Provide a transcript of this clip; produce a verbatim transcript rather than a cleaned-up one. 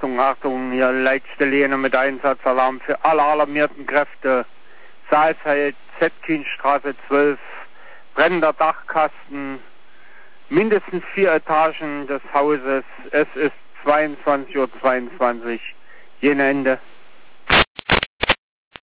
Achtung, Achtung, hier letzte Linie mit Einsatzalarm für alle alarmierten Kräfte. Saalfeld, Zetkinstraße zwölf, brennender Dachkasten, mindestens vier Etagen des Hauses. Es ist zweiundzwanzig Uhr zweiundzwanzig. Jene Ende.